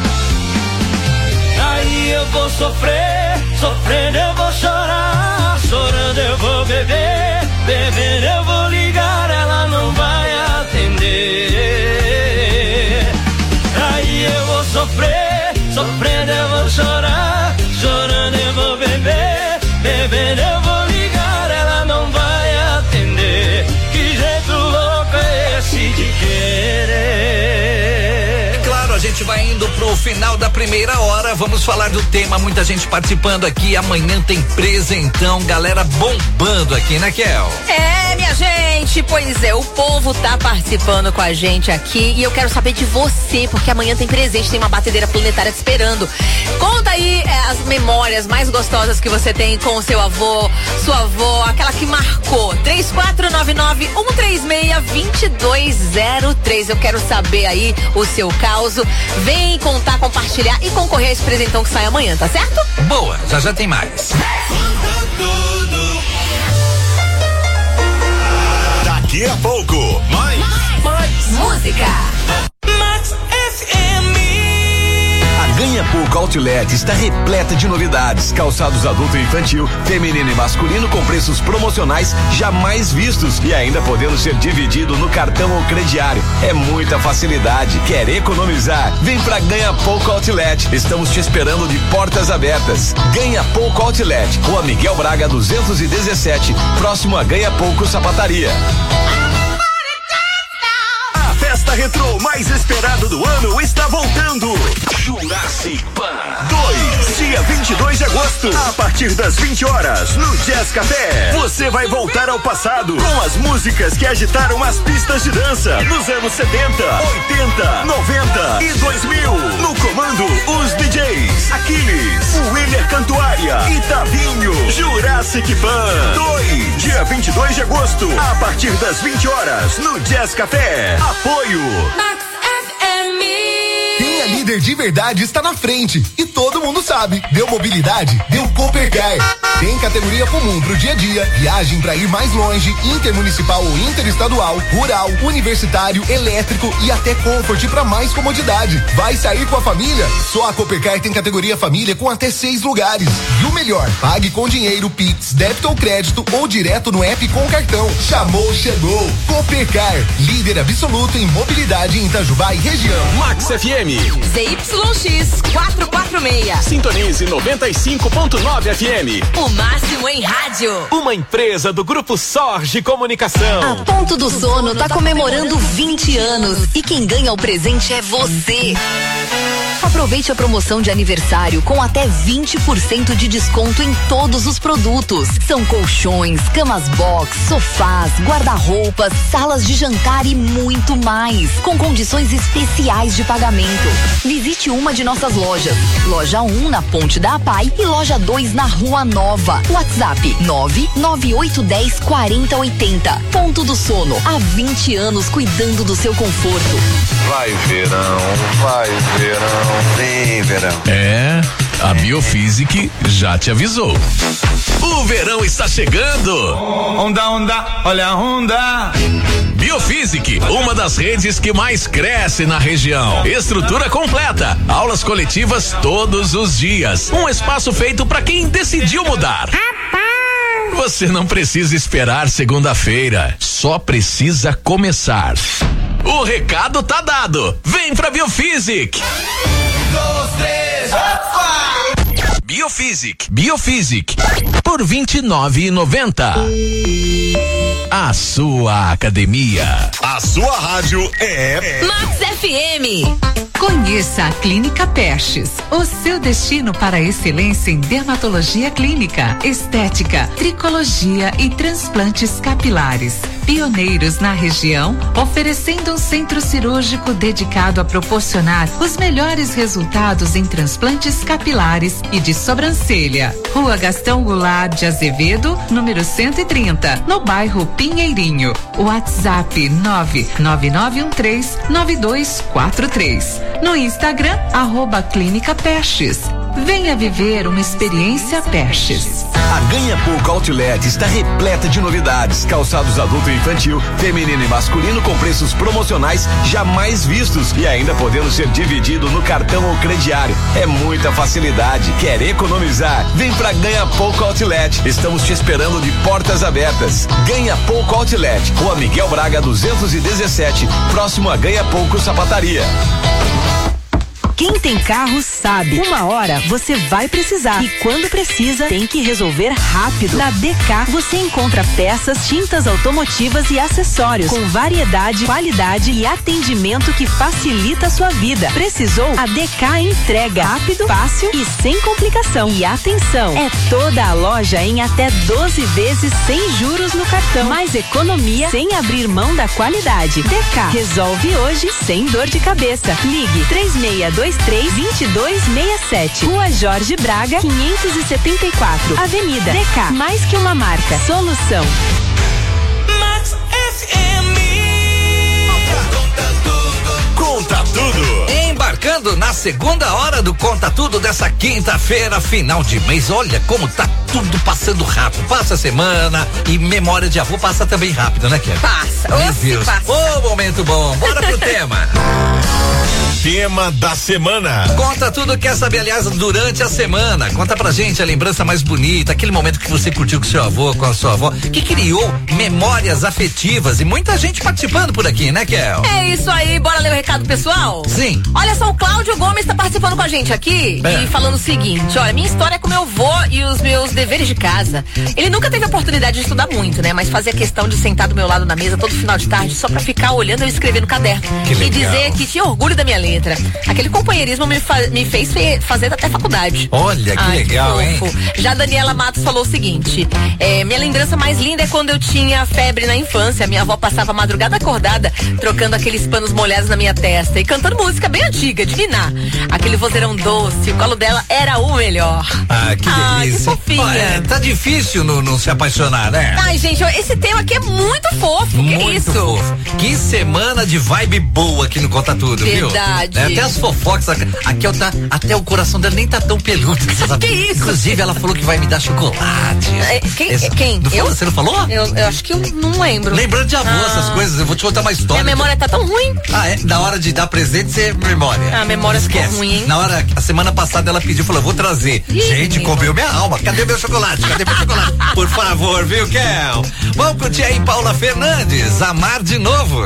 Aí eu vou sofrer, sofrendo eu vou chorar, chorando eu vou beber, bebendo eu vou ligar, ela não vai atender. Aí eu vou sofrer, sofrendo eu vou chorar, chorando eu vou beber, bebendo eu vou ligar, ela não vai atender. Que jeito louco é esse de querer? Claro, a gente vai indo pro final da primeira hora, vamos falar do tema, muita gente participando aqui, amanhã tem presentão, galera bombando aqui, né, Kel? É, minha gente, pois é, o povo tá participando com a gente aqui e eu quero saber de você, porque amanhã tem presente, tem uma batedeira planetária te esperando. Conta aí as memórias mais gostosas que você tem com o seu avô, sua avó, aquela que marcou. 3499-136-2203. Eu quero saber aí o seu caso. Vem contar, compartilhar e concorrer a esse presentão que sai amanhã, tá certo? Boa, já tem mais. Daqui a pouco, mais música. A Ganha Ganha Pouco Outlet está repleta de novidades. Calçados adulto e infantil, feminino e masculino com preços promocionais jamais vistos e ainda podendo ser dividido no cartão ou crediário. É muita facilidade. Quer economizar? Vem pra Ganha Pouco Outlet. Estamos te esperando de portas abertas. Ganha Pouco Outlet, Rua Miguel Braga 217, próximo a Ganha Pouco Sapataria. A festa retrô mais esperada do ano está voltando. Jurassic Pan 2, dia 22 de agosto, a partir das 20 horas, no Jazz Café. Você vai voltar ao passado com as músicas que agitaram as pistas de dança nos anos 70, 80, 90 e 2000. No comando, os DJs Aquiles, William Cantuária e Tavinho. Jurassic Pan 2, dia 22 de agosto, a partir das 20 horas, no Jazz Café. Apoio Quem é líder de verdade está na frente e todo mundo sabe. Deu mobilidade? Deu Coopercar. Tem categoria comum pro dia a dia, viagem para ir mais longe, intermunicipal ou interestadual, rural, universitário, elétrico e até Comfort para mais comodidade. Vai sair com a família? Só a Coopercar tem categoria família com até 6 lugares. E o melhor, pague com dinheiro, Pix, débito ou crédito ou direto no app com cartão. Chamou, chegou. Coopercar, líder absoluto em mobilidade em Itajubá e região. Max FM. ZYX 446. Sintonize 95.9 FM. O máximo em rádio. Uma empresa do Grupo Sorge Comunicação. A Ponto do Sono tá comemorando 20 anos e quem ganha o presente é você. Aproveite a promoção de aniversário com até 20% de desconto em todos os produtos. São colchões, camas box, sofás, guarda-roupas, salas de jantar e muito mais, com condições especiais de pagamento. Visite uma de nossas lojas. Loja 1 na Ponte da APAI e loja 2 na Rua Nova. WhatsApp 998104080. Ponto do Sono, há 20 anos cuidando do seu conforto. Vai verão, vem verão. É, a Biofísic já te avisou. O verão está chegando. Onda, olha a onda. Biofísic, uma das redes que mais cresce na região. Estrutura completa, aulas coletivas todos os dias. Um espaço feito para quem decidiu mudar. Você não precisa esperar segunda-feira, só precisa começar. O recado tá dado. Vem pra Biofísic. 1, 2, 3, Biofísic por R$29,90. A sua academia. A sua rádio é Max FM. Conheça a Clínica Pestes, o seu destino para a excelência em dermatologia clínica, estética, tricologia e transplantes capilares. Pioneiros na região, oferecendo um centro cirúrgico dedicado a proporcionar os melhores resultados em transplantes capilares e de sobrancelha. Rua Gastão Goulart de Azevedo, número 130, no bairro Pinheirinho. WhatsApp 999139243. No Instagram, @Clínica Pestes. Venha viver uma experiência Pestes. A Ganha Pouco Outlet está repleta de novidades. Calçados adulto e infantil, feminino e masculino com preços promocionais jamais vistos e ainda podendo ser dividido no cartão ou crediário. É muita facilidade. Quer economizar? Vem pra Ganha Pouco Outlet. Estamos te esperando de portas abertas. Ganha Pouco Outlet, Rua Miguel Braga 217, próximo a Ganha Pouco Sapataria. Quem tem carro sabe, uma hora você vai precisar e quando precisa tem que resolver rápido. Na DK você encontra peças, tintas automotivas e acessórios com variedade, qualidade e atendimento que facilita a sua vida. Precisou? A DK entrega rápido, fácil e sem complicação. E atenção, é toda a loja em até 12 vezes sem juros no cartão. Mais economia sem abrir mão da qualidade. DK resolve hoje sem dor de cabeça. Ligue 3623-2267. Rua Jorge Braga, 574. Avenida DK. Mais que uma marca. Solução. Max FM. Conta Tudo. Embarcando na segunda hora do Conta Tudo dessa quinta-feira, final de mês. Olha como tá tudo passando rápido. Passa a semana e memória de avô passa também rápido, né, Kelly? Passa. Meu Deus. Ô, momento bom. Bora pro tema. tema da semana. Conta tudo que quer saber, aliás, durante a semana. Conta pra gente a lembrança mais bonita, aquele momento que você curtiu com seu avô, com a sua avó, que criou memórias afetivas e muita gente participando por aqui, né, Kel? É isso aí, bora ler o recado pessoal? Sim. Olha só, o Cláudio Gomes tá participando com a gente aqui e falando o seguinte, olha, minha história é com meu avô e os meus deveres de casa. Ele nunca teve a oportunidade de estudar muito, né, mas fazia questão de sentar do meu lado na mesa todo final de tarde só pra ficar olhando eu escrever no caderno. E dizer que tinha orgulho da minha letra. Aquele companheirismo me fez fazer até faculdade. Olha, que legal, que hein? Já a Daniela Matos falou o seguinte, minha lembrança mais linda é quando eu tinha febre na infância, minha avó passava a madrugada acordada, trocando aqueles panos molhados na minha testa e cantando música bem antiga, de ninar. Aquele vozeirão doce, o colo dela era o melhor. Ah, que delícia. Que fofinha. Tá difícil não se apaixonar, né? Ai, gente, esse tema aqui é muito fofo, muito isso? Fofo. Que semana de vibe boa aqui no Conta Tudo, Verdade. viu? Até as fofocas, aqui até o coração dela nem tá tão peludo. Que isso? Inclusive, ela falou que vai me dar chocolate. Quem? Você não falou? Eu acho que eu não lembro. Lembrando de avô, essas coisas, eu vou te contar uma história. Minha memória tá tão ruim. Na hora de dar presente, você memória. A memória esquece. Ficou ruim, hein? A semana passada ela pediu, falou, vou trazer. Gente, comeu minha alma. Cadê meu chocolate? Cadê meu chocolate? Por favor, viu, Kel? Vamos curtir aí, Paula Fernandes, Amar de Novo.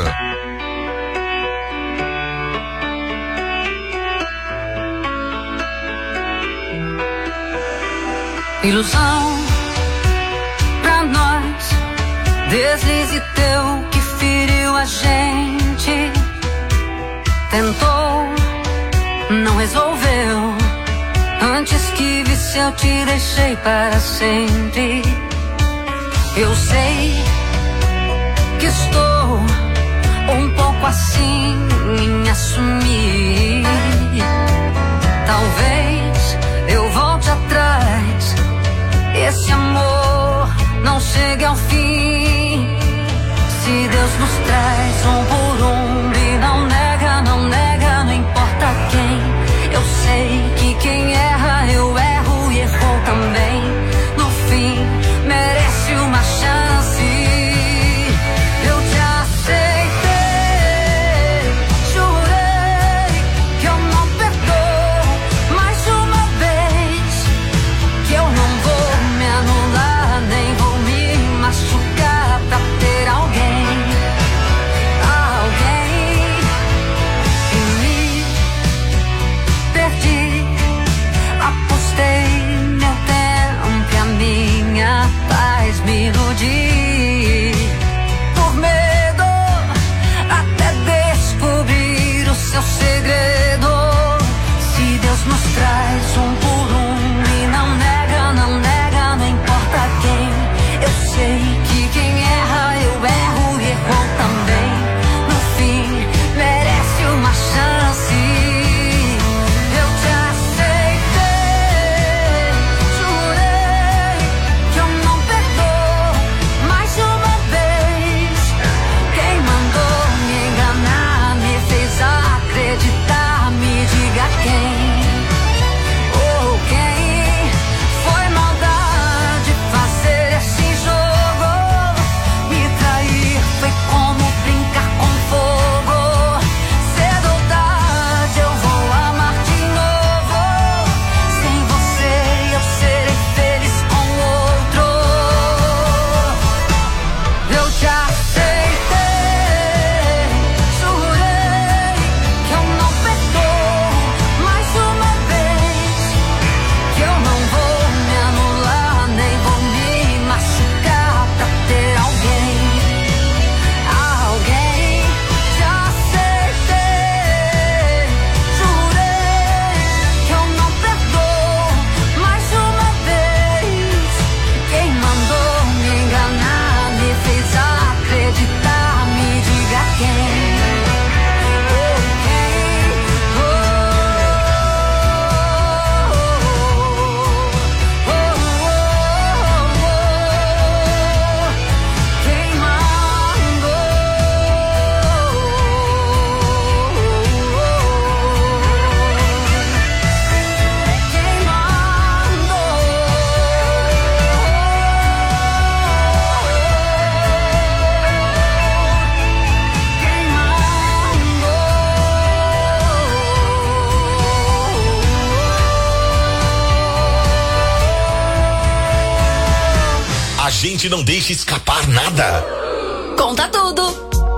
Ilusão pra nós, deslize teu que feriu a gente. Tentou, não resolveu. Antes que visse eu te deixei para sempre. Eu sei que estou um pouco assim em assumir. Talvez eu volte atrás, esse amor não chegue ao fim. Se Deus nos traz por e não nega, não importa quem. Eu sei que quem erra, eu erro e errou também. No fim, merece uma chance. Eu te aceitei, jurei que eu não perdoo, mas jurei A gente não deixa escapar nada. Conta tudo.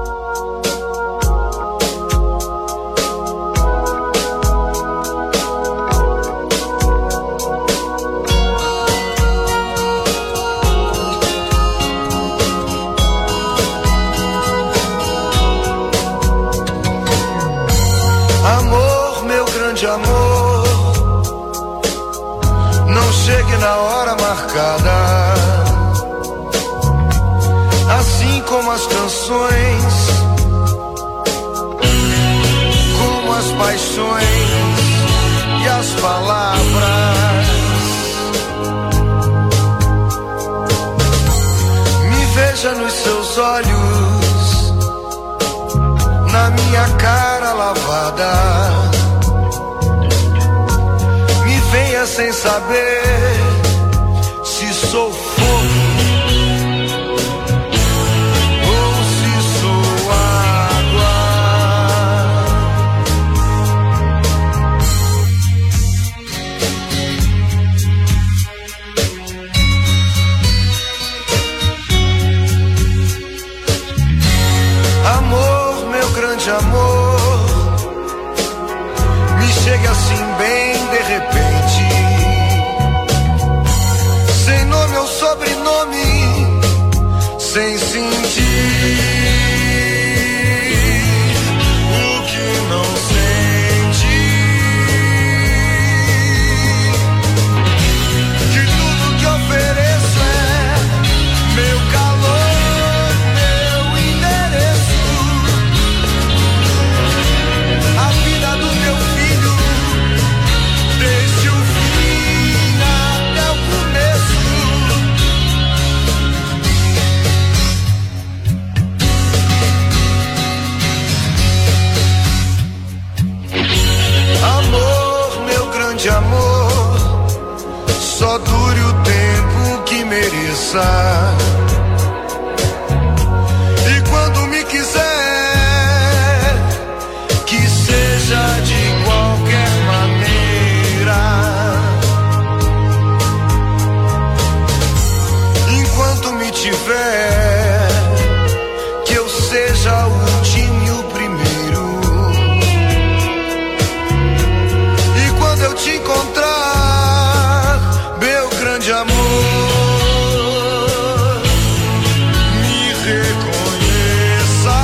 Amor, meu grande amor, não chegue na hora marcada. Assim como as canções, como as paixões e as palavras. Me veja nos seus olhos, na minha cara lavada. Me venha sem saber se sou fogo ou se sou água. Amor, meu grande amor, me chegue assim bem de repente, sem nome ou sobrenome, sem sentir o que não sente. Que tudo que ofereço é meu calor, meu endereço, a vida do meu filho, desde o fim até o começo. Amor, meu grande amor, só dure o tempo que mereça. E quando me quiser, que seja de qualquer maneira. Enquanto me tiver, que eu seja o último e o primeiro. E quando eu te encontrar, meu grande amor, me reconheça.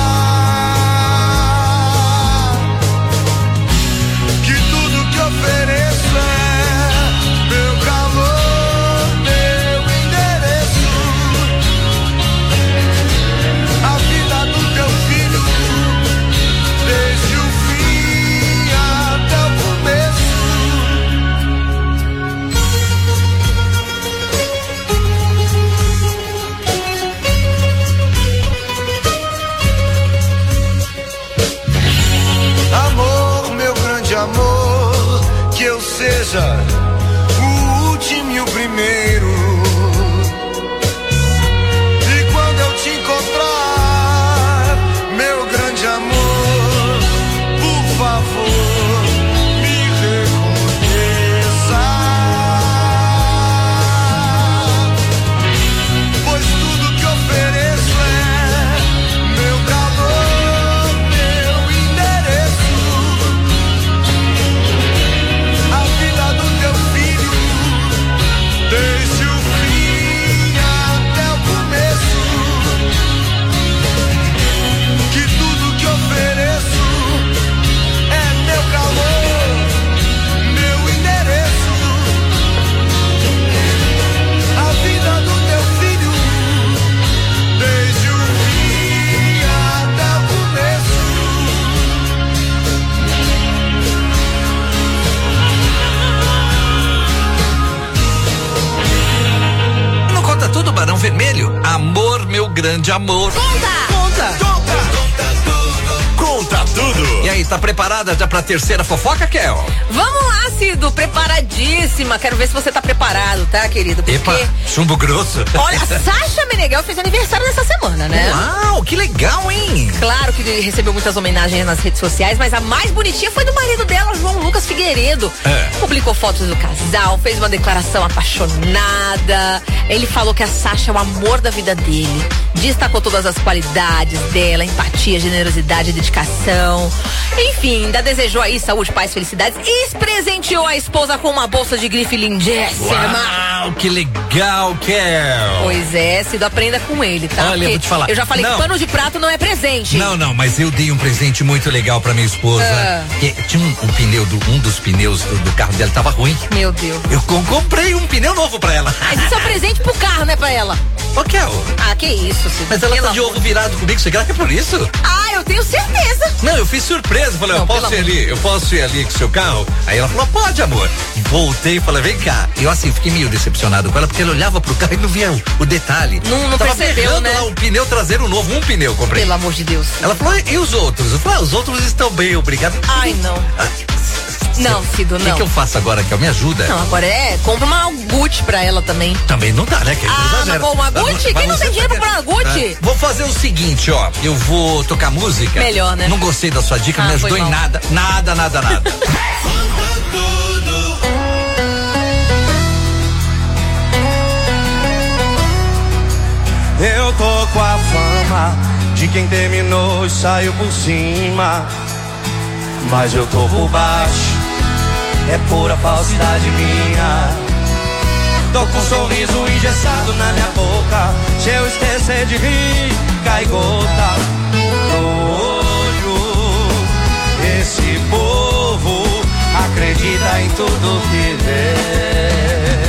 Que tudo que ofereço é meu calor, meu endereço, a vida do teu filho, desde o fim até o começo. Amor, meu grande amor, que eu seja o último e o primeiro. E quando eu te encontrar, meu grande amor, por favor, me reconheça. Pois tudo que ofereço é meu calor, meu endereço, a vida do teu filho, desde o fim até o começo. Que tudo que ofereço é meu calor, meu endereço, a vida do teu filho, desde o fim até o começo. Não conta tudo, Barão Vermelho? Amor, meu grande amor. Conta tudo. E aí, tá preparada já pra terceira fofoca, Kel? Vamos lá, Cido, preparadíssima. Quero ver se você tá preparado, tá, querido? Porque... Epa, chumbo grosso. Olha, a Sasha Meneghel fez aniversário nessa semana, né? Uau, que legal, hein? Claro que recebeu muitas homenagens nas redes sociais, mas a mais bonitinha foi do marido dela, João Lucas Figueiredo. Publicou fotos do casal, fez uma declaração apaixonada. Ele falou que a Sasha é o amor da vida dele. Destacou todas as qualidades dela, empatia, generosidade, dedicação. Enfim, ainda desejou aí saúde, paz, felicidades e presenteou a esposa com uma bolsa de grife lindíssima. Uau, que legal, Kel. Pois é, Cido, aprenda com ele, tá? Olha, vou te falar. Eu já falei que pano de prato não é presente. Não, mas eu dei um presente muito legal pra minha esposa. Tinha um dos pneus do carro dela tava ruim. Meu Deus. Eu comprei um pneu novo pra ela. Mas isso é um presente pro carro, né, pra ela? Ô, Kel. Ah, que isso, Cido. Mas ela tá de ovo virado comigo, você quer que é por isso? Ah, eu tenho certeza. Não, eu fiz surpresa, falei, eu posso ir ali com o seu carro? Aí ela falou, pode, amor. Voltei e falei, vem cá. Eu assim, fiquei meio decepcionado com ela, porque ela olhava pro carro e não via o detalhe. Não tava percebeu, né? Lá, o pneu traseiro novo, um pneu comprei. Pelo amor de Deus. Ela falou, e os outros? Eu falei, os outros estão bem, obrigado. Ai, não. Não, Cido, não. O que eu faço agora, Kel? Me ajuda? Não, agora compra uma Gucci pra ela também. Também não dá, né? Mas uma Gucci? Quem não tem dinheiro pra comprar uma Gucci? Vou fazer o seguinte, ó. Eu vou tocar música. Melhor, né? Não gostei da sua dica, não me ajudou em nada. Nada. Eu tô com a fama de quem terminou e saiu por cima, mas eu tô por baixo, é pura falsidade minha. Tô com um sorriso engessado na minha boca, se eu esquecer de rir, cai gota no olho. Esse povo acredita em tudo que vê.